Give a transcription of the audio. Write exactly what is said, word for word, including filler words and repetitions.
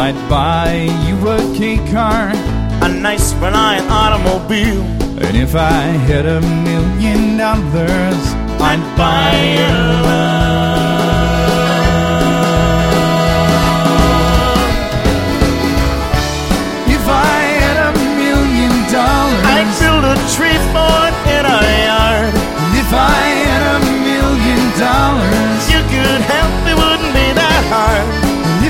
I'd buy you a K-car, a nice reliant automobile. and if I had a million dollars, I'd buy you love.